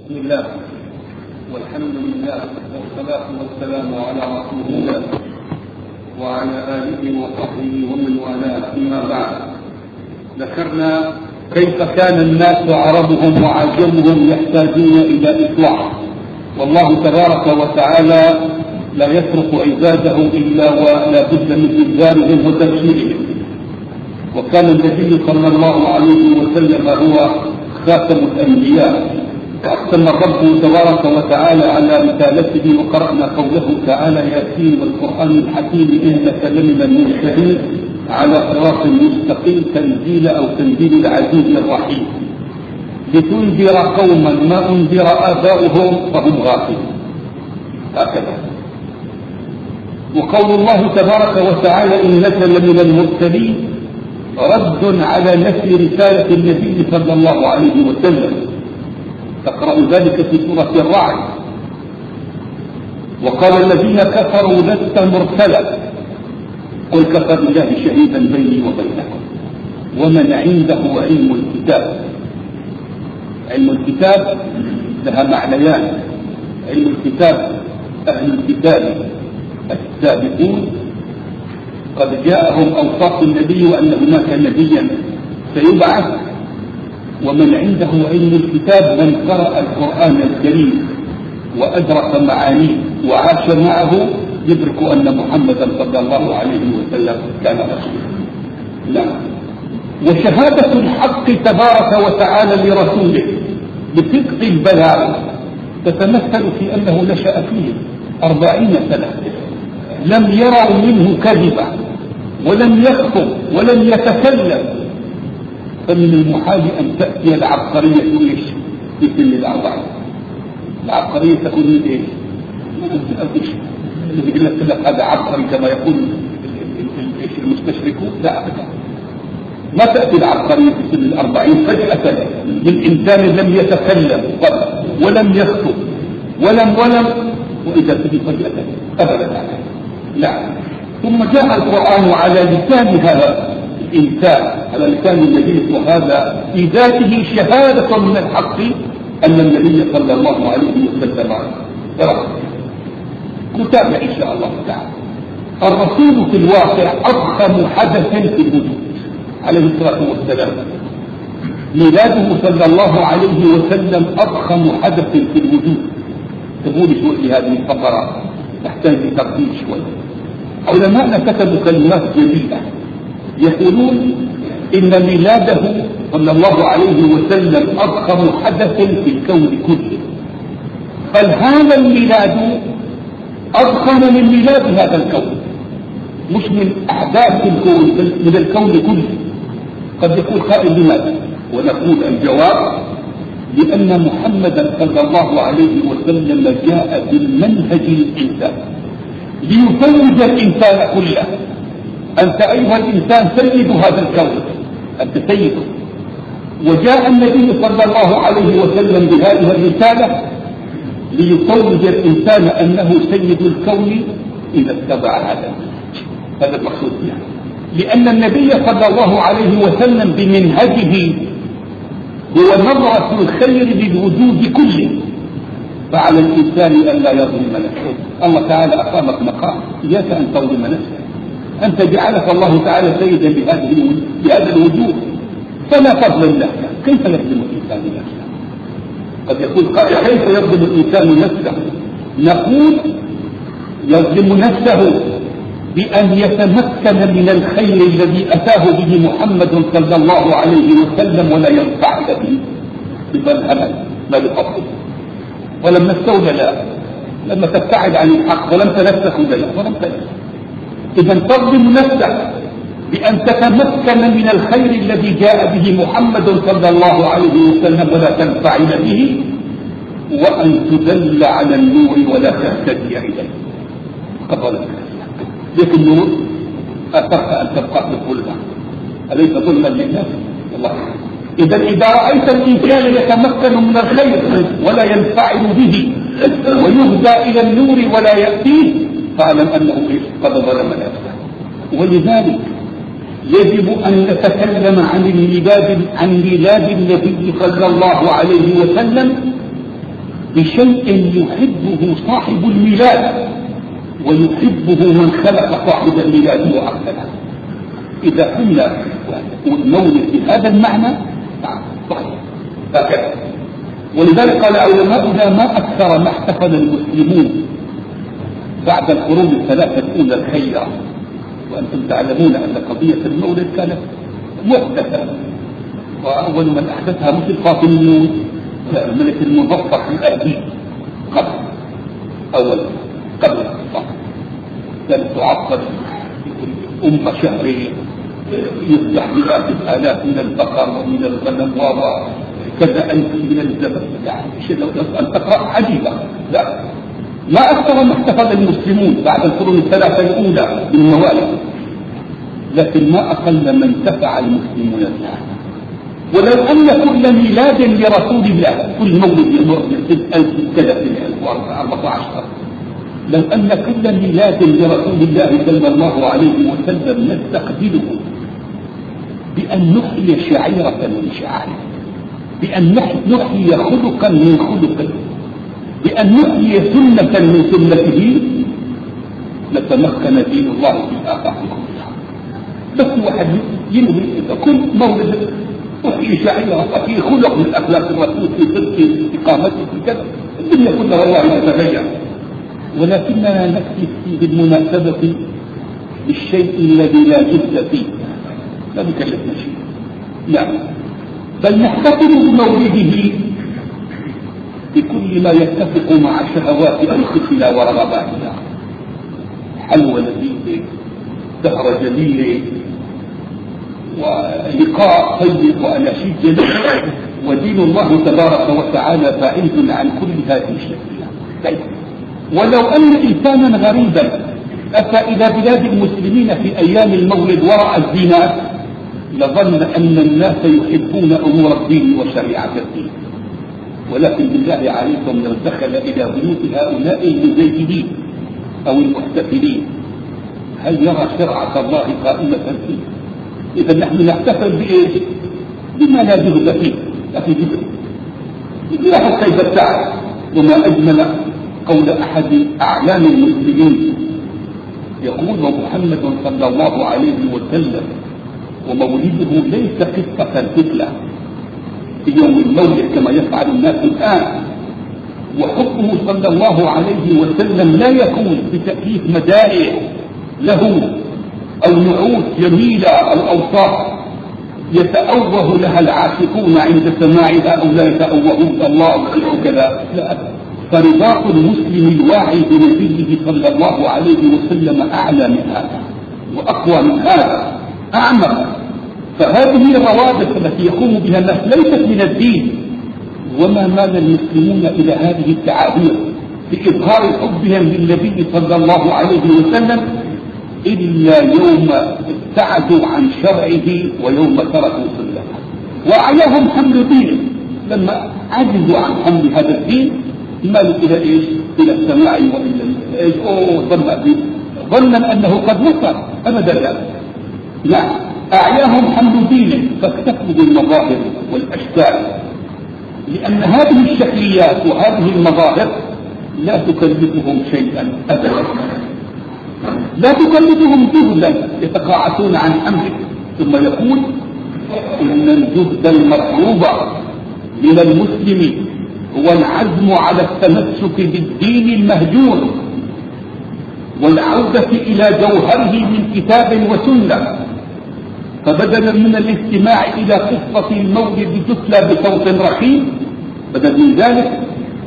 بسم الله والحمد لله والصلاة والسلام على رسول الله وعلى آله وصحبه ومن والاه. فيما بعد، ذكرنا كيف كان الناس عربهم وعجمهم يحتاجون إلى إصلاح، والله تبارك وتعالى لا يترك عباده إلا ولا بد من إنذارهم وتبشيرهم. وكان النبي صلى الله عليه وسلم هو خاتم الأنبياء، وأقسم الرب تبارك وتعالى على رسالته، وقرأنا قوله تعالى: ياسين والقرآن الحكيم إنك لمن المرسلين على صراط مستقيم، تنزيل أو تنزيل العزيز الرحيم، لتنذر قوما ما أنذر آباؤهم فهم غافلون. هكذا. وقول الله تبارك وتعالى: إنك لمن المرسلين رد على نفي رسالة النبي صلى الله عليه وسلم، تقرأ ذلك في سورة الرعد. وقال الذين كفروا: لست مرسلا، قل كفى بالله شهيدا بيني وبينكم ومن عنده علم الكتاب. علم الكتاب لها معنيان: علم الكتاب أهل الكتاب السابقون قد جاءهم أوصاف النبي وأن هناك نبيا سيبعث، ومن عنده علم الكتاب من قرأ القرآن الكريم وأدرك معانيه وعاش معه يدرك أن محمدا صلى الله عليه وسلم كان رسولا. لا. وشهادة الحق تبارك وتعالى لرسوله بصدق البلاغ تتمثل في أنه نشأ فيه 40 سنة، لم يروا منه كذبا ولم يخطب ولم يتكلم، فمن المحال أن تأتي العبقرية إيش في سن ال40. العبقرية تكون من إيش؟ اللي يقول لك هذا عبقري كما يقول المستشركون. لا أبدا، ما تأتي العبقرية في سن ال40 فجأة من إنسان لم يتكلم قبل ولم يخطب ولم وإذا تجي فجأة أبدا. لا. ثم جاء القرآن على لسان هذا الإنسان، على لسان النبي، وهذا في ذاته شهادة من الحق أن النبي صلى الله عليه وسلم نتابع إن شاء الله تعالى. الرسول في الواقع أضخم حدث في الوجود عليه الصلاة والسلام. ميلاده صلى الله عليه وسلم أضخم حدث في الوجود. تقول شوي هذه الفقرات تحتاج لترتيب شوي. علماءنا كتبوا كلمات جميلة يقولون إن ميلاده صلى الله عليه وسلم أضخم حدث في الكون كله، بل هذا الميلاد أضخم من ميلاد هذا الكون، مش من أحداث الكون بل من الكون كله. قد يقول قائل: لماذا؟ ونقول الجواب: لأن محمدا صلى الله عليه وسلم جاء بالمنهج الإنساني ليفوز الإنسان كله. أنت أيها الإنسان سيد هذا الكون، أنت سيده. وجاء النبي صلى الله عليه وسلم بهذه الرسالة ليفوز الإنسان أنه سيد الكون إذا اتبع هذا المقصود يعني. لأن النبي صلى الله عليه وسلم بمنهجه هو نظرة الخير للوجود كله، فعلى الإنسان أن لا يظلم نفسه. الله تعالى أقامك مقام إياك أن تظلم نفسك، أنت جعلك الله تعالى سيدا بهذا الوجود، فلا تظلم نفسك. كيف يظلم الإنسان نفسه؟ قد يقول قائل: كيف يظلم الإنسان نفسه؟ نقول: يظلم نفسه بأن يتمكن من الخير الذي أتاه به محمد صلى الله عليه وسلم ولا ينفع به بملهمة ما لفضله، ولما استولى لا، لما تبتعد عن الحق ولم تنسخ لا ولم تنسخ. إذا تظلم نفسك بأن تتمكن من الخير الذي جاء به محمد صلى الله عليه وسلم ولا تنفعل به، وأن تدل على النور ولا تهتدي إليه. قبلك لكن النور أثرت أن تبقى في الظلمة، أليس ظلما للناس؟ الله. إذا رأيت الإنسان يتمكن من الخير ولا ينفعل به ويهدى إلى النور ولا يأتيه، فاعلم أنه قد ظلم نفسه. ولذلك يجب أن نتكلم عن ميلاد النبي صلى الله عليه وسلم بشيء يحبه صاحب الميلاد ويحبه من خلق صاحب الميلاد وأرسله. إذا قلنا المولد بهذا المعنى صحيح هكذا. ولذلك قال علماؤنا ما أكثر ما احتفل المسلمون بعد القرون الثلاثة الأولى الخيرة، وأنتم تعلمون أن قضية المولد كانت محدثة، وأول من أحدثها مثل الفاطميون الملك المظفر الأهلي قبل كانت تعطل شهرين يفتح مئات الآلاف من البقر ومن الغنم وكذا ألف من الزبد، يعني أن تقرأ عجيبة. لا، ما أكثر ما احتفل المسلمون بعد القرون الثلاثة الأولى بالموالد، لكن ما أقل ما انتفع المسلمون بها. ولو أن كل ميلاد لرسول الله، كل مولد يمر من 1414، لو أن كل ميلاد لرسول الله صلى الله عليه وسلم نستقبله بأن نحيي شعيرة من شعائره، بأن نحيي خلقا من خلقه، بأن نحيي سنة من سنته، لتمكن دين الله في آفاق كلها. بس واحد ينوي كل مولد وفي شعيرة وفي خلق من أخلاق الرسول في صدق استقامته في كذا، الدنيا كلها والله تتغير. ولكننا نكتفي بالمناسبة بالشيء الذي لا جد فيه، لا نكلفنا شيء، لا، بل نحتفل بمولده بكل ما يتفق مع شهوات أنفسنا ورغباتنا، حلوى لذيذة، سهرة جميلة، ولقاء طيب وأناشيد جميلة، ودين الله تبارك وتعالى بعيد عن كل هذه الشكلة. طيب، ولو أن إنسانا غريبا أتى إلى بلاد المسلمين في أيام المولد ورأى الزينات لظن أن الناس يحبون أمور الدين وشريعة الدين، ولكن بالله عليكم لو دخل إلى بيوت هؤلاء المزيدين أو المحتفلين هل يرى شرعة الله قائمة فيه؟ إذا نحن نحتفل بإيش؟ بما لا جهد فيه، لكن جهد كيف ابتعد. وما أجمل قول أحد أعلام المسلمين يقول: ومحمد صلى الله عليه وسلم ومولده ليس قصة طفلة في يوم المولد كما يفعل الناس الآن، وحبه صلى الله عليه وسلم لا يكون بتأليف مدائح له أو نعوت جميلة أو أوصاف يتأوه لها العاشقون عند سماعها أو لا يتأوهون الله كذا، لا. فرباط المسلم الواعي بنبيه صلى الله عليه وسلم أعلى من هذا وأقوى من هذا، أعمق. فهذه الروابط التي يقوم بها الناس ليست من الدين، وما مال المسلمون إلى هذه التعابير في إظهار حبهم للنبي صلى الله عليه وسلم إلا يوم ابتعدوا عن شرعه ويوم تركوا سنته، وأعياهم حمل دينه. لما عجزوا عن حمل هذا الدين مالوا إلى إيش؟ إلى السماع وإلى إيش؟ ظنا أنه قد وصل، أبدا لا. لا، أعياهم حمل دينه فاكتفوا بالمظاهر والأشكال، لأن هذه الشكليات وهذه المظاهر لا تكلفهم شيئا أبدا، لا تكلفهم جهدا يتقاعسون عن أمره. ثم يقول: إن الجهد المطلوب من المسلم هو العزم على التمسك بالدين المهجور والعودة إلى جوهره من كتاب وسنة. فبدلا من الاستماع إلى قصة المولد تتلى بصوت رخيم، بدل من ذلك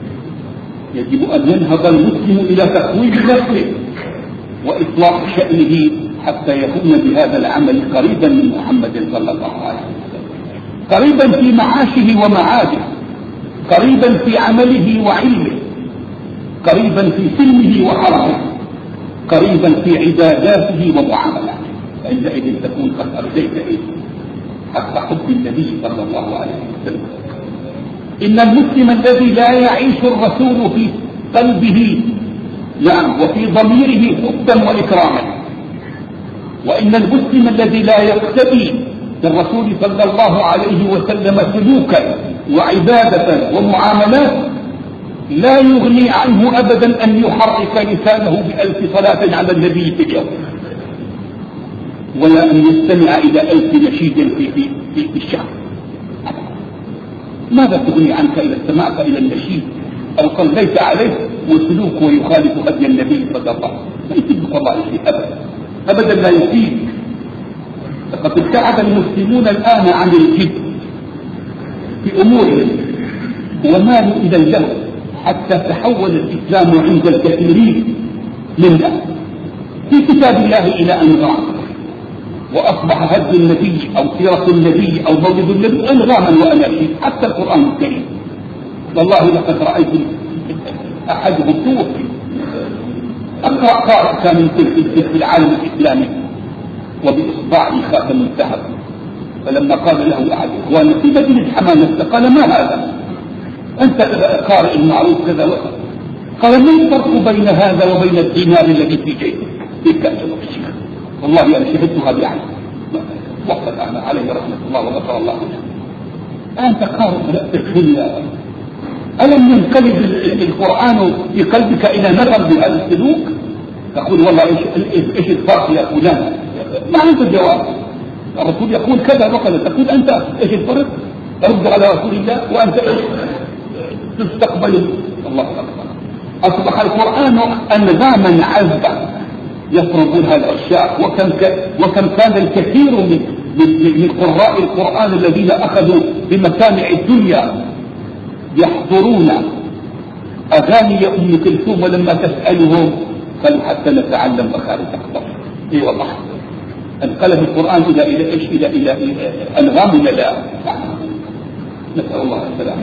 يجب أن ينهض المسلم إلى تقويم نفسه وإطلاق شأنه حتى يكون بهذا العمل قريبا من محمد صلى الله عليه وسلم، قريبا في معاشه ومعاده، قريبا في عمله وعلمه، قريبا في سلمه وحربه، قريبا في عباداته ومعاملاته. فعندئذ تكون قد أرديت حق حب النبي صلى الله عليه وسلم. إن المسلم الذي لا يعيش الرسول في قلبه وفي ضميره حبا وإكراما، وإن المسلم الذي لا يقتدي بالرسول صلى الله عليه وسلم سلوكا وعبادة ومعاملات لا يغني عنه أبدا أن يحرك لسانه بألف صلاة على النبي في اليوم، ولا أن يستمع إلى ألف نشيد في الشهر. ماذا تغني عنك إذا استمعت إلى النشيد أو صليت عليه وسلوك ويخالف هدي النبي صلى الله عليه وسلم؟ لا يفيدك والله شيء أبدا، أبدا لا يفيد. لقد ابتعد المسلمون الآن عن الجد في أمورهم ومالوا إلى اللهو، حتى تحول الإسلام عند الكثيرين منا في كتاب الله إلى أنغام، وأصبح هدي النبي أو سيرة النبي أو مولد النبي أنغاما وأناشيد، حتى القرآن الكريم. والله لقد رأيت أحدهم توفي، أقرأ قارئ كان في العالم الإسلامي وبإصبعه خاتم الذهب، فلما قال له أحد إخوانه في مدينة حمامة قال: ما هذا؟ أنت قارئ المعروف كذا وكذا. قال: ما الفرق بين هذا وبين الدينار الذي في جيبك؟ يتكلم الشيخ. والله أنا شهدتها بعيني، وقت أنا عليه رحمة الله وغفر الله له. أنت قارئ فقهية، ألم ينقلب القرآن في قلبك إلى نظر بهذا السلوك؟ تقول: والله إيش الفرق يا فلان؟ ما عنده جواب. الرسول يقول كذا وكذا، تقول أنت إيش الفرق؟ ترد على رسول الله وأنت تستقبل. الله أكبر. أصبح القرآن أنظاما عذبة يفرضونها العشاق، وكم كان الكثير من قراء القرآن الذين أخذوا بمسامع الدنيا يحضرون أغاني أم كلثوم، ولما تسألهم قالوا: حتى نتعلم مخارج أخطر. إي والله انقلب القرآن إلى إيش؟ إلى أنغام. لا، نسأل الله السلامة.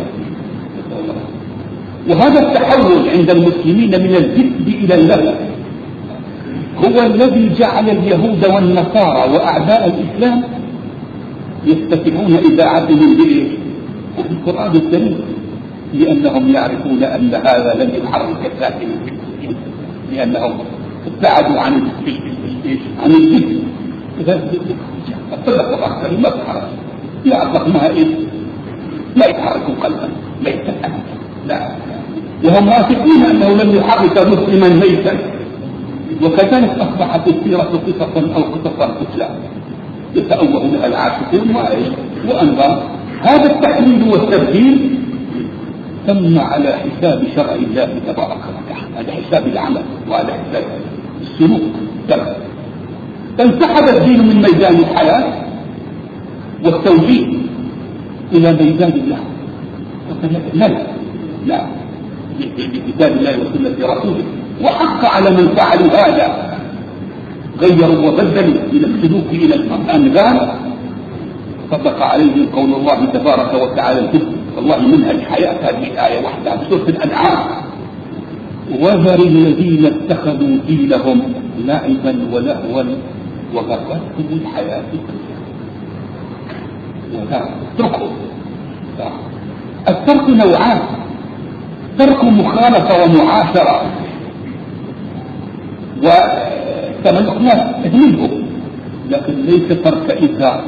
وهذا التحول عند المسلمين من الجد إلى اللهو هو الذي جعل اليهود والنصارى وأعداء الإسلام يفتتحون إذاعتهم بالقرآن الكريم، لأنهم يعرفون أن هذا لن يحرك الساكن في المسلمين، لأنهم ابتعدوا عن الجد. الصدق الأخر ما تحرك، لا أطلقناها إيه؟ لا يتحرك قلبا ميتا، لا، وهم واثقون أنه لم يحرك مسلما ميتا. وكذلك أصبحت السيرة قصصا أو قصصا تتلى يتأوه لها العاشقون وأنظار. هذا التحليل والتبديل تم على حساب شرع الله تبارك وتعالى، على حساب العمل وعلى حساب السلوك. فانسحب الدين من ميدان الحياة والتوجيه إلى ميدان الله. لا، بكتاب الله وسنة رسوله. وحق على من فعلوا هذا، غيروا وبدلوا من السلوك إلى الأنغام، صدق عليهم قول الله تبارك وتعالى: والله منها الحياة. هذه الآية واحدة في سورة الأنعام: وذر الذين اتخذوا دينهم لعبا ولهوا وغرتهم الحياة ولا اتركوا. الترك نوعان: ترك مخالفة ومعاشرة، وتملكنا منه، لكن ليس ترك إنذار.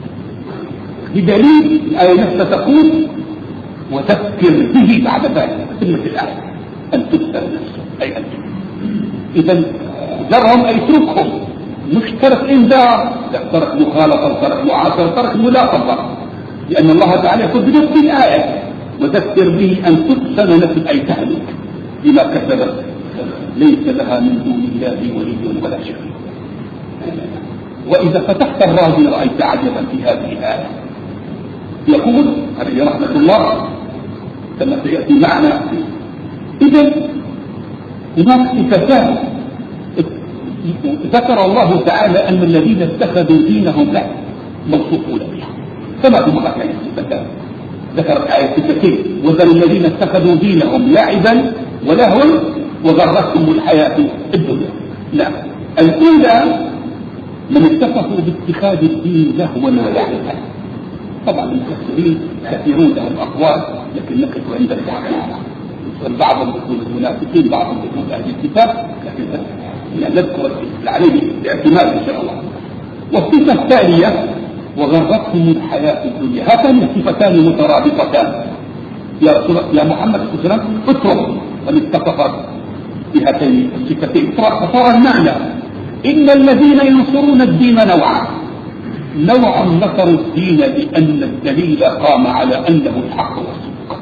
بدليل الآية نفسها تقول: وذكر به بعد ذلك. كلمة الآية أن تذكر نفسه أي أن إذا ذرهم أي اتركهم، مش ترك إنذار، لا، ترك مخالفة، ترك معاشرة، ترك ملاحظة، لأن الله تعالى يقول بنفس الآية: وذكر به أن تحسن نفس أي تهلك بما كسبت ليس لها من دون الله ولي ولا شفيع. وإذا فتحت الرازي رأيت عجبا في هذه الآية. يقول عليه رحمة الله كما سيأتي معنا: إذن هناك صفتان ذكر الله تعالى أن الذين اتخذوا دينهم له موصوفون بها، كما في مكان الصفتان. ذكر الآية التي: وذر الذين اتخذوا دينهم لعبا ولهوا وغرتهم الحياة الدنيا. لا، الأولى من اتفقوا باتخاذ الدين لهوا ولعبا. طبعا المفسرين كثيرون لهم أقوال، لكن نقف عند البعض. بعضهم يقول المنافقين، بعضهم يقول أهل الكتاب، لكن نذكر عليه باعتماد إن شاء الله. والصفة الثانية: وغرتهم الحياة الدنيا. هاتان الصفتان مترابطتان. يا محمد صلى الله عليه وسلم اترك من اتفقت بهاتين الصفتين. فصار المعنى إن الذين ينصرون الدين نوعان: نوع نصر الدين لأن الدليل قام على أنه الحق والصدق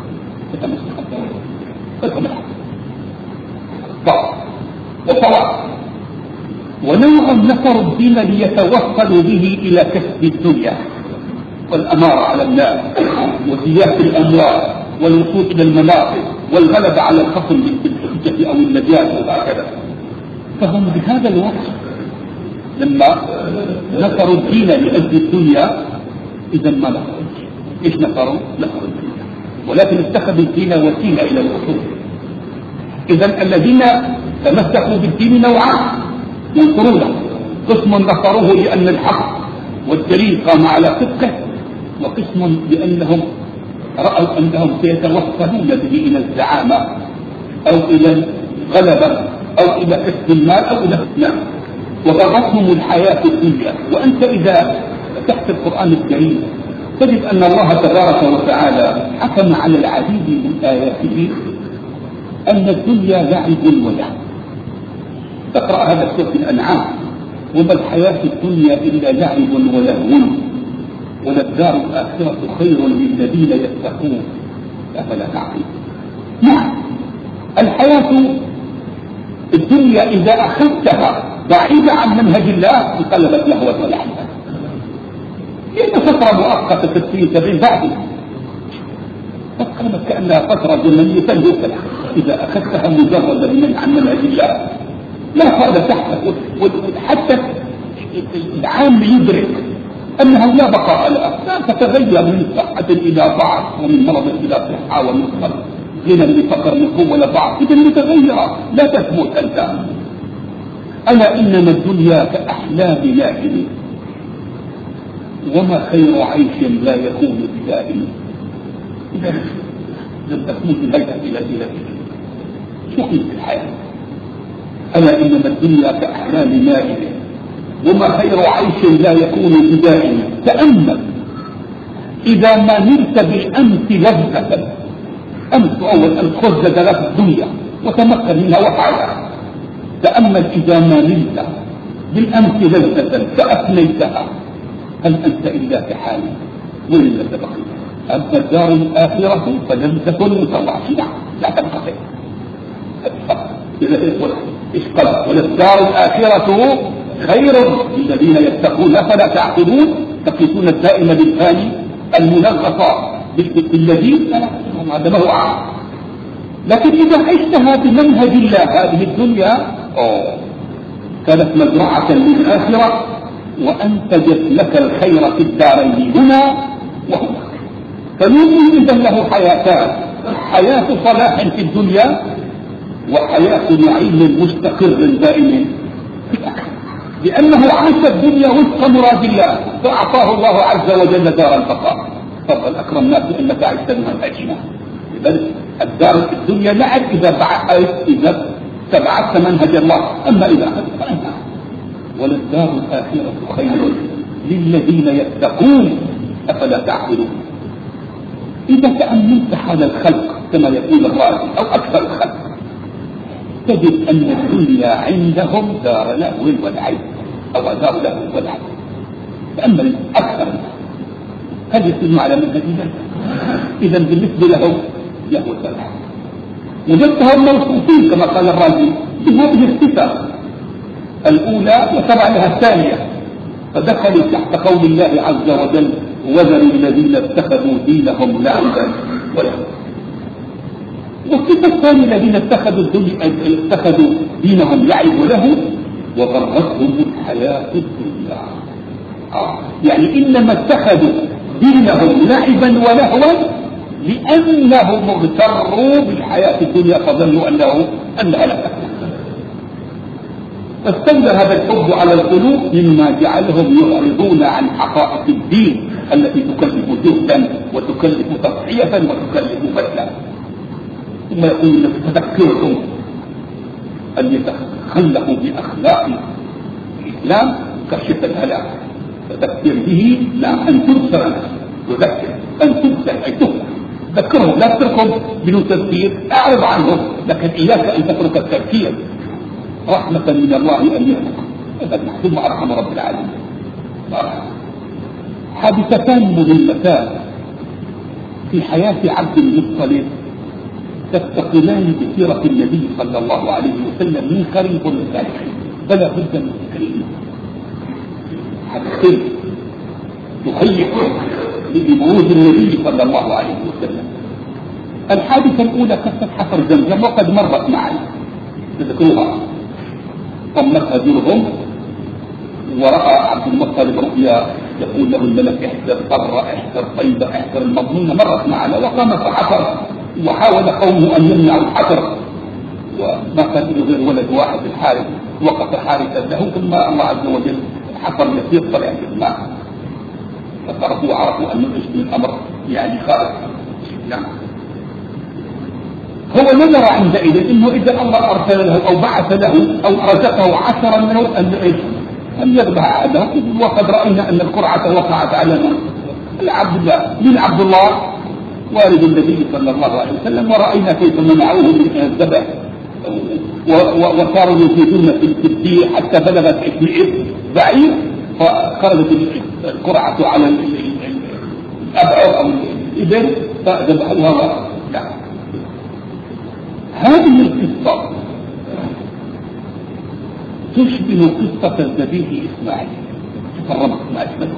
وصواب، ونوع نصر الدين ليتوصلوا به إلى كسب الدنيا والأمارة على الناس وزيادة الأموال والوصول إلى المناصب والغلبة على الخصم بالحجة أو النجاة وهكذا. فهم بهذا الوصف لما نصروا الدين لأجل الدنيا إذا ما نصروا. إيش نصروا؟ نصروا الدنيا، ولكن اتخذوا الدين وسيلة إلى الوصول. إذا الذين تمسكوا بالدين نوعان ينصرونه: قسم نصروه لأن الحق والدليل قام على صدقه، وقسم لأنهم رأوا أنهم سيتوصلون به إلى الزعامة أو إلى الغلبة أو إلى كسب المال أو إلى الإسلام، وغرتهم الحياة الدنيا. وأنت إذا فتحت القرآن الكريم تجد أن الله تبارك وتعالى حكم على العديد من آياته أن الدنيا لعب ولهو. تقرأ هذا سورة الأنعام: وما الحياة الدنيا إلا لعب ولهو وللدار الآخرة خير للذين يتقون أفلا تعقلون. نعم، الحياة الدنيا إذا أخذتها بعيدة عن منهج الله انقلبت لهوة ولعبا. إن فترة مؤقتة 60-70 بعد تقلبت كأنها فترة زمنية تنهك. إذا أخذتها مجرد عن منهج الله لا فائدة تحتك، وحتى العام يدرك أنه لا بقاء لها، لا تتغير من صحة إلى ضعف ومن مرض إلى صحة ومن غنى لفقر من قوة إلى ضعف، إذا متغيرة لا تثبت أنت. ألا إنما الدنيا كأحلام لاهب وما خير عيش لا يكون بدائم. إذا لم تكون الهيئة إلى شو في الحياة؟ ألا إنما الدنيا كأحلام لاهب وما خير عيش لا يكون بدائم. تأمل إذا ما نلت بالأمس لذة، أمس أول أن خذ لك الدنيا وتمكن منها وفعلها. تأمل إذا ما نلت بالأمس لذة فأفنيتها هل أنت إلا كحال ولا تبقي؟ أما الدار الآخرة فلم تكن متواصلة لا تنقطع. إيش قال؟ وللدار الآخرة خير للذين يتقون فلا تعقلون. تقيسون الدائم بالثاني المنغصة بالذي هذا ما هو عام. لكن إذا عشتها بمنهج الله هذه الدنيا كانت مزرعة للآخرة وأنتجت لك الخير في الدارين هنا وهنا. فمن إذا له حياتان: حياة صلاح في الدنيا وحياة نعيم مستقر دائم في الآخرة، لأنه عاش الدنيا وفق مراد الله فأعطاه الله عز وجل دار البقاء. تفضل أكرمناك لأنك عشت بمنهجنا. إذا الدار في الدنيا لعب إذا تبعت منهج الله، أما إذا أخذت فأنت. وللدار الآخرة خير للذين يتقون أفلا تعقلون. إذا تأملت حال الخلق كما يقول الرازي أو أكثر الخلق تجد أن الدنيا عندهم دار لهو ولعب أو دار لهو ولعب. تأمل أكثر هل يسلم على منهج الله؟ إذا بالنسبة لهم لهو ولعب. وجدتهم موصوفين كما قال الرازي بهذه الصفة الأولى وتبع لها الثانية، فدخلوا تحت قول الله عز وجل: وذروا الذين اتخذوا دينهم لعبا ولهوا. والصفة الثانية الذين اتخذوا دينهم لعب وله وغرتهم الحياة الدنيا. يعني إنما اتخذوا دينهم لعبا ولهوا لأنهم اغتروا بالحياة الدنيا فظنوا أنها لا تكون. فاستولى هذا الحب على القلوب مما جعلهم يعرضون عن حقائق الدين التي تكلف جهدا وتكلف تضحية وتكلف بذلا. ثم يقول لك: تذكرهم أن يتخلقوا بأخلاق الإسلام كشف الهلاك. تذكر به لا أن تبصر، تذكر أن تبصر أي تهلك. ذكرهم، لا تتركهم بدون تذكير، اعرض عنهم، لكن اياك ان تترك التذكير رحمة من الله ان يهلك، هذا محسوب ارحم رب العالمين. حادثتان مهمتان في حياة عبد المطلب تستقلان بسيرة النبي صلى الله عليه وسلم من قريب ومن فلا بد من ذكرهما. حدثين تهيئ لبروز النبي صلى الله عليه وسلم. الحادثة الأولى قصة حفر زمزم، وقد مرت معنا تذكروها. طمتها درهم ورأى عبد المطلب رؤيا يقول له الملك احذر قرة، احذر طيبة، احذر المضمونة، مرت معنا. وقام فحفر وحاول قومه أن يمنعوا الحفر، وما كان له غير ولد واحد الحارث، وقف حارثا له، ثم الله عز وجل حفر يسير طلع في الماء، فصرفوا وعرفوا أن الأمر يعني خارج. نعم. هو نظر عندئذ انه اذا الله ارسل له او بعث له او رزقه 10 منه ان يذبح احده، وقد راينا ان القرعه وقعت على عبد الله. من عبد الله والد النبي صلى الله عليه وسلم، وراينا كيف منعوه من الذبح وصاروا يزيدون في الدين حتى بلغت 2 بعير، فخرجت القرعه على الابعر او الابل فذبحوها. هذه القصة تشبه قصة الذبيح إسماعيل. تفرمت ما أشبه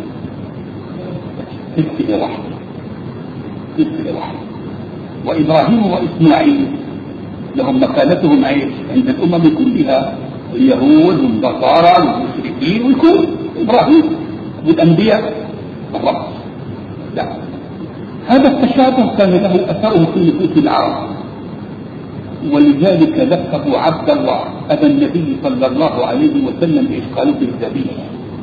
سلسلة واحدة. وإبراهيم وإسماعيل لهم مكانتهم عند الأمم كلها، اليهود والنصارى والمشركين والكل. إبراهيم والأنبياء بالربط. لا، هذا التشابه كان له أثره في نفوس العرب، ولذلك لقبوا عبد الله أبا النبي صلى الله عليه وسلم بإشقاله الذبيح.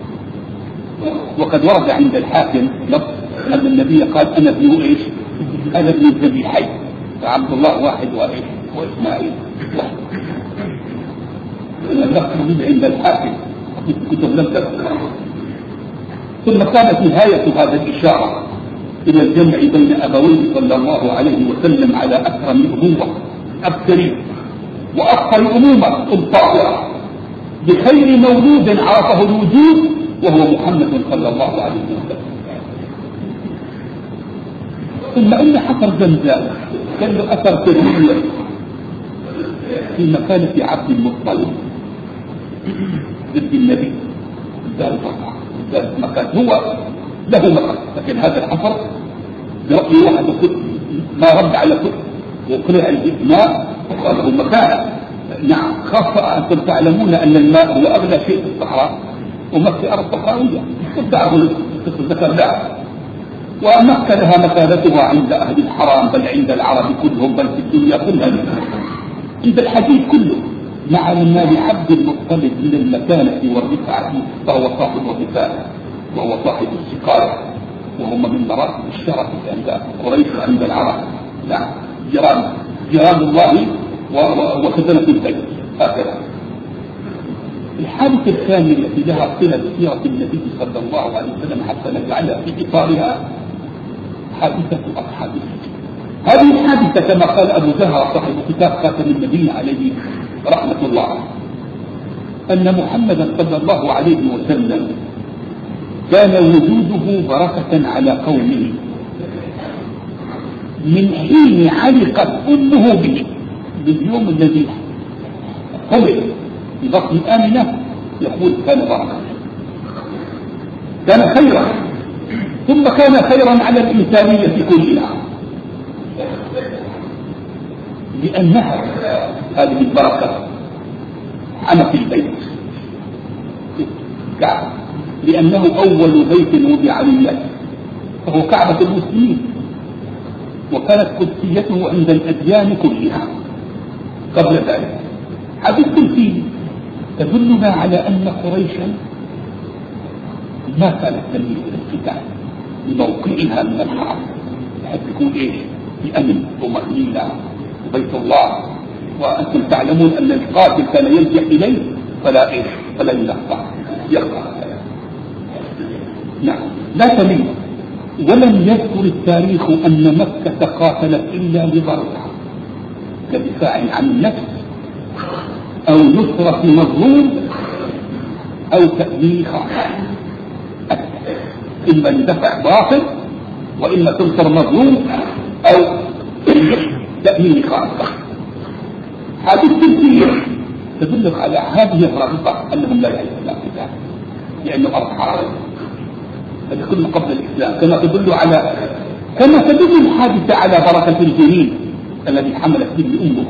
وقد ورد عند الحاكم لفظ أن النبي قال أنا ابن إيش؟ أنا ابن الذبيحين، فعبد الله واحد وإسماعيل واحد. اللفظ عند الحاكم كتب لم تذكر. ثم كانت نهاية هذا الإشارة إلى الجمع بين أبويه صلى الله عليه وسلم على أكرم أبوة أبكري وأكثر أمومة طاهرة بخير مولود عرفه الوجود، وهو محمد صلى الله عليه وسلم. ثم إن حفر زمزم كان له أثر كبير في مكانة عبد المطلب ضد النبي. ذلك مكان هو له مكان، لكن هذا الحفر برأي واحد ما رد على كل وقرع الإبناء وقاله مكانه. نعم، خاصة أنتم تعلمون أن الماء هو أغلى شيء في الصحراء، ومكة أرض صحراوية تعرفوا الذكر لا، ومكة لها مكانتها عند أهل الحرام، بل عند العرب كلهم، بل في الدنيا كلها، عند الحديث كله. مع ما لعبد المطلب من المكانة والرفعة، فهو صاحب الرفاعة وهو صاحب السقاية، وهم من مراتب الشرف عند قريش وعند العرب. نعم، جيران الله وخزنة البيت. هكذا. الحادثة الثانية التي لها صلة بسيرة النبي صلى الله عليه وسلم حتى نجعلها في إطارها حادثة أصحاب الفيل. هذه الحادثة كما قال أبو زهرة صاحب كتاب خاتم النبي عليه رحمة الله، أن محمدا صلى الله عليه وسلم كان وجوده بركة على قومه من حين علقت أمه به، باليوم الذي حمل في بطن آمنة، يقول كان بركة، كان خيرا، ثم كان خيرا على الإنسانية كلها، لأنها هذه البركة عمت البيت كعبة، لأنه أول بيت وضع للناس، فهو كعبة المسلمين، وكانت قدسيته عند الأديان كلها قبل ذلك. حديث الفيل تدلنا على أن قريشا ما كانت تميل إلى القتال لموقعها من الحرب، بحيث يكون إيش؟ بأمن وطمأنينة وبيت الله، وأنتم تعلمون أن القاتل كان يلجأ إليه فلا إيش؟ فلا يلقى. نعم، لا تميل ولم يذكر التاريخ أن مكة قاتلت إلا لضررها كدفاع عن النفس أو نصرة مظلوم أو تأمين خاطئ، إما لدفع باطل وإما تنصر مظلوم أو تأمين خاطئ. هذه التنسيق تدل على هذه الرابطة أنهم لا يعرفون القتال لأنه أرض حرام، هذا كله قبل الإسلام. كما تدل الحادثة على بركة الجنين الذي حملت به أمه،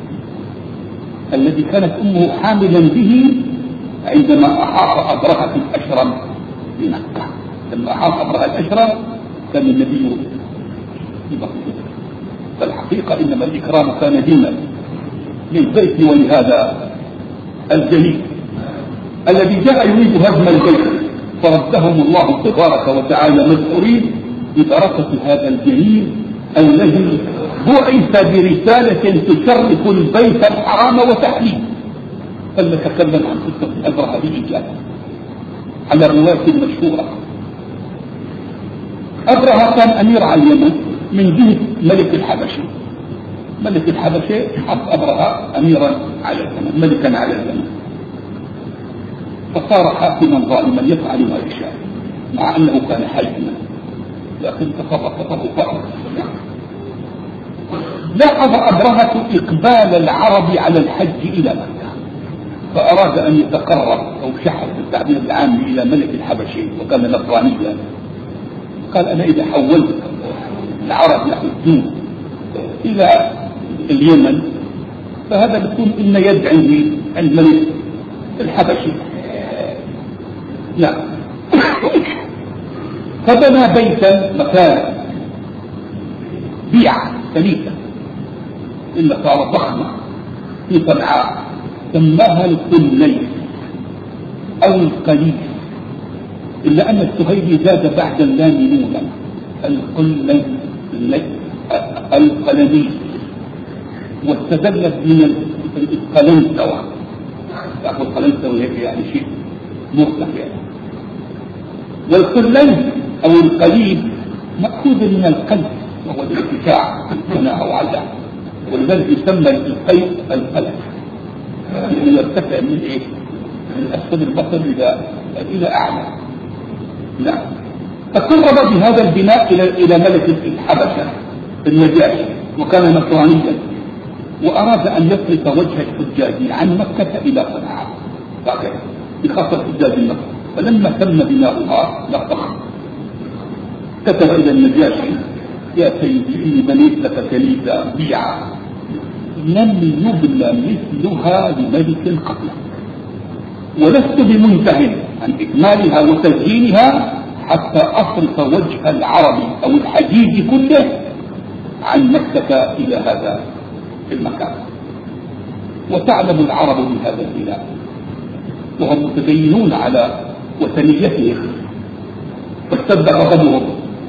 الذي كانت أمه حاملا به عندما أحاط أبرهة الأشرم بمكة. لما أحاط أبرهة الأشرم كان النبي ببطنه، فالحقيقة إنما الإكرام كان ديما للبيت ولهذا الجليل الذي جاء يريد هدم البيت فردهم الله تبارك وتعالى مسؤولين ببركة هذا الجليل الذي بعث برسالة تشرف البيت الحرام وتحميه. فلنتكلم عن قصة أبرهة بإجابة على الرواية المشهورة. أبرهة كان أمير على اليمن من جهة ملك الحبشة. ملك الحبشة حط أبرهة أميرا على اليمن، ملكا على اليمن، فصار حاكما ظالما يفعل ما يشاء مع أنه كان حاكما، لكن تصرفه. لاحظ أبرهة إقبال العرب على الحج إلى مكة، فأراد أن يتقرب أو شحذ بالتعبير العام إلى ملك الحبشة وكان نصرانيا. قال أنا إذا حولت العرب يحجون إلى اليمن فهذا بتكون إن يد عند ملك الحبشة. لا، فبنى بيتا مكان بيعة ثمينة إلا صارت ضخمة في صنعاء سماها القليس أو القليس، إلا أن السهيلي زاد بعد اللام نونا القلنيس، واستدلت من القلنسوة. تعرفوا القلنسوة هيك يعني شيء مرتفع يعني. والقليس أو القليب مأخوذ من القلب وهو الارتفاع هنا أو على، ولذلك يسمى القيء القلب لأنه يرتفع من إيه؟ من أسفل البصر إلى أعلى. نعم. فقرب بهذا البناء إلى ملك الحبشة النجاشي وكان نصرانيا، وأراد أن يصرف وجه الحجاج عن مكة إلى صنعاء هكذا بخاصة حجاج النصر. فلما تم بناؤها لطخ كتب إلى النجاشي يا سيدي إني بنيت لك كنيسة بيعة لم يبنى مثلها لملك قبلك، ولست بمنتهٍ عن إكمالها وتزيينها حتى أصرف وجه العرب أو الحجيج كله عن مكة إلى هذا المكان. وتعلم العرب بهذا البناء وهم متدينون على وثنيتهم، فاشتد غضبهم،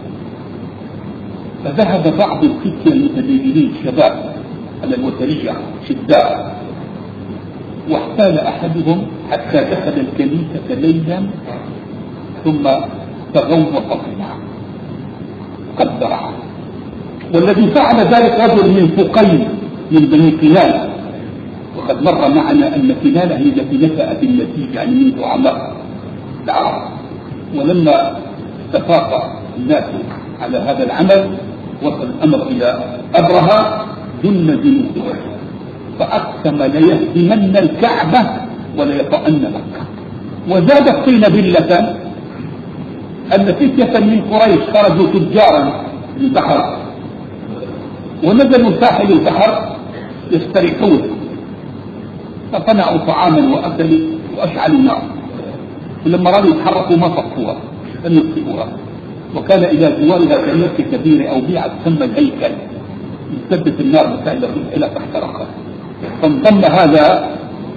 فذهب بعض الفتية المتدينين الشباب على الوثنية شداء، واحتال أحدهم حتى دخل الكنيسة ليلا ثم تغوط فيها قدرها. والذي فعل ذلك رجل من فقين من بني كنانة، وقد مر معنا أن كنانة هي التي نشأت النتيجة يعني من زعماء العرب. ولما استفاق الناس على هذا العمل وصل الأمر إلى أبرهة جن جنوده فأقسم ليهدمن الكعبة وليطأن مكة. وزاد الطين بلة أن فتية من قريش خرجوا تجارا للبحر ونزلوا ساحل البحر يستريحون، فصنعوا طعاما وأكلوا وأشعلوا النار، ولما رأوا يتحركوا ما صفوها لم يطفئوها. وكان إلى جوارها كنيسة كبيرة أو بيعة تسمى الهيكل يثبت النار مسائل إلى تحترقها، فانضم هذا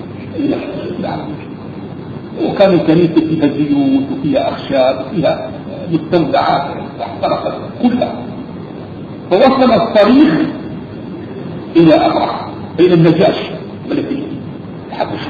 وكان الكنيسة فيها زيوت وفيها أخشاب وفيها مستودعات فاحترقت كلها. فوصل الطريق إلى أبرهة إلى النجاشي ملك الحبشة،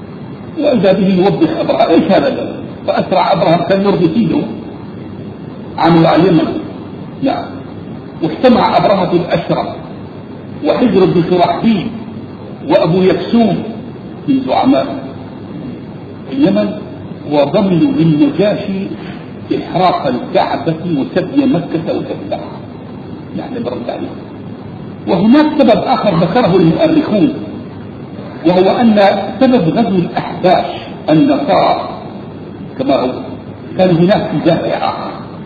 وإذا به يوبخ أبرهة إيش هذا؟ فأسرع أبرهة كان يرضي سيده عملوا على اليمن. نعم. واجتمع أبرهة الأشرف وحجر بن شرحبيل وأبو يكسوم من زعماء اليمن، وضمنوا للنجاشي إحراق الكعبة وسبي مكة وتفتحها، يعني برد عليه. وهناك سبب آخر ذكره المؤرخون، وهو أن سبب غزو الأحباش النصارى كما هو كان هناك في دافع آخر،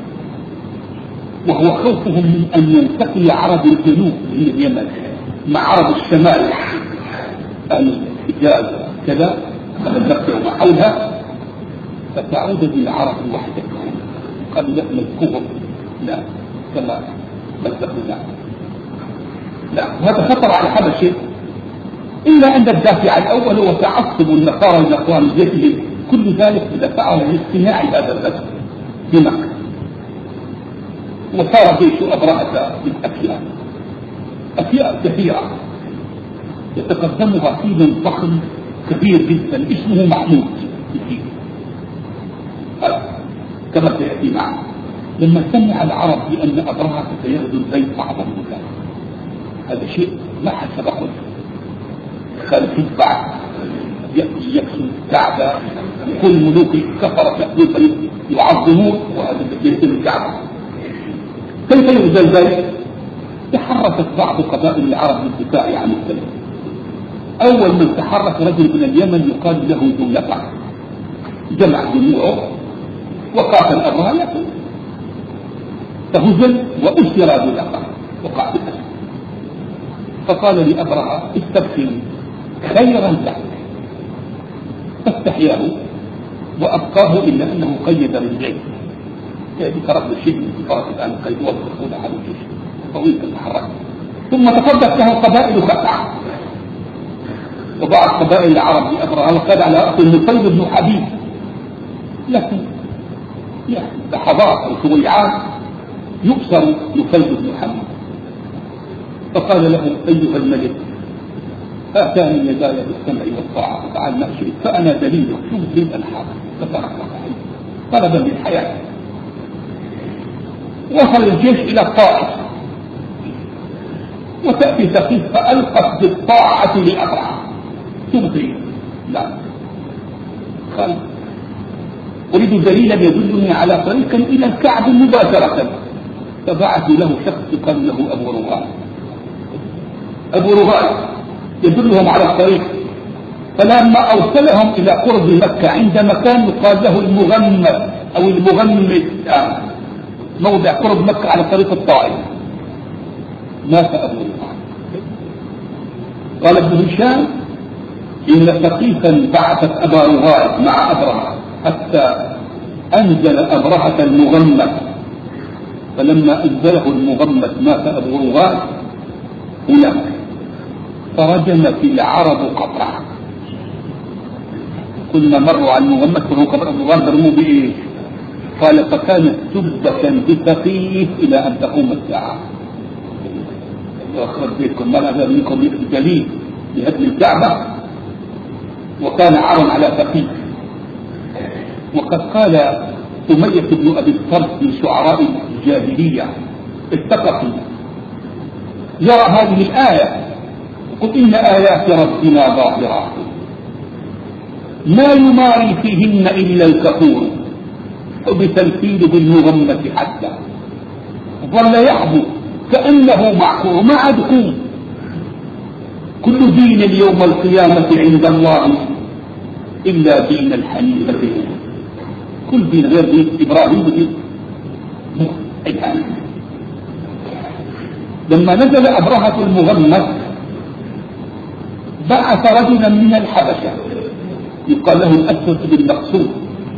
وهو خوفهم من أن يلتقي عرب الجنوب من اليمن مع عرب الشمال أهل الحجاز كذا فمكة وما حولها، فتعود بالعرب وحدتهم. قالوا لا الكفر لا كما ملتقنا لا، وهذا خطر على الحبشة. إلا أن الدافع الأول هو تعصب النصارى لإخوانيتهم، كل ذلك دفعهم لاصطناع هذا الغزو في مكة. وصار جيش أبرهة أشياء كثيرة يتقدمها فيل ضخم كبير جدا اسمه محمود كما سيأتي معنا. لما سمع العرب بأن أبرهة سيغزو البيت أعظم مكان، هذا شيء ما حد سبقه. خلف بعد يأتي يكسو الكعبة، كل ملوك الكفرة تأتي يعظمون، وهذا بيت الكعبة. كيف يغزى البيت؟ تحركت بعض قبائل العرب للدفاع عن البيت. أول من تحرك رجل من اليمن يقال له ذو لقع، جمع جموعه وقاتل أبرهة فهزم وأسر ذو لقع وقاتل. فقال لأبرهة استبقي خيرا لك، فاستحياه وأبقاه إلا أنه قيد رجليه، يعني كرب الشيء من كفارة الآن قيد والدخول على الجيش طويل المحرك. ثم تصدت له قبائل خزعة وبعض قبائل العرب لأبرهة، وقال على رأس النصير بن حبيب، لكن يعني لحظات أو سويعات يؤسر نصير بن حبيب. فقال له أيها الملك آتاني يداي بالسمع والطاعة فعل ما شئت، فأنا دليلك شو تريد أن أحاول. فترك طلبا للحياة. وصل الجيش إلى الطائف، وتأتي ثقيف فألقت بالطاعة لأبرهة. شو تريد؟ لا، قال أريد دليلا يدلني على طريق إلى الكعب مباشرة. فبعثوا له شخص يقال له أبو رغال. أبو رغال يدلهم على الطريق، فلما أوصلهم إلى قرب مكة عند مكان يقال له المغمد أو المغمد موضع قرب مكة على طريق الطائف، مات أبو رغال. قال ابن هشام إن ثقيفا بعثت أبا رغال مع أبرهة حتى أنزل أبرهة المغمد، فلما أنزله المغمد مات أبو رغال هناك، فرجمت العرب قبره. كلما مروا على المغمد كانوا قبر أبو رغال برموا بإيش؟ قال فكانت سبة بثقيف إلى أن تقوم الساعة. وأخرج بيتكم ما نظر منكم جليل لهدم الكعبة، وكان عار على ثقيف. وقد قال أمية بن أبي الصلت من شعراء الجاهلية الثقفي يرى هذه الآية قل إن آيات ربنا ظاهرات ما يماري فيهن إلا الكفور، وبتمثيل بالمغمة حتى ظل يحبو كأنه معقول ما عدكم. كل دين اليوم القيامة عند الله إلا دين الحنيفة، كل دين غير دين إبراهيم دين الآن. لما نزل أبرهة المغمد بعث رجلا من الحبشة يقال له الأسود بن مقصود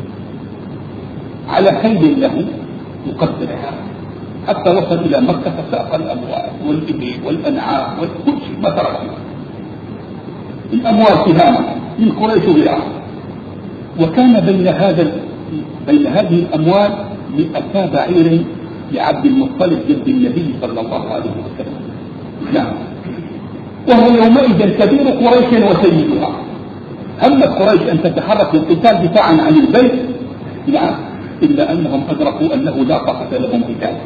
على خيل له يقدرها حتى وصل إلى مكة، فساق الأموال والإبل والأنعام وكل شيء ما ترك الأموال تهامة من قريش وغيرها. وكان بين هذه الأموال 200 بعير لعبد المطلب جد النبي صلى الله عليه وسلم. نعم. وهو يومئذ كبير قريش وسيدها. همت قريش أن تتحرك للقتال دفاعا عن البيت. نعم. إلا أنهم أدركوا أنه لا طاقة لهم بذلك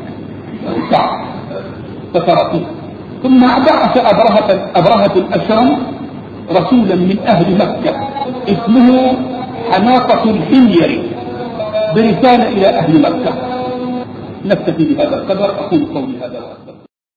فتركوه. ثم بعث أبرهة الأشرم رسولا من أهل مكة اسمه حناقة الحميري برسالة إلى أهل مكة. نكتفي بهذا القدر. أقول قولي هذا.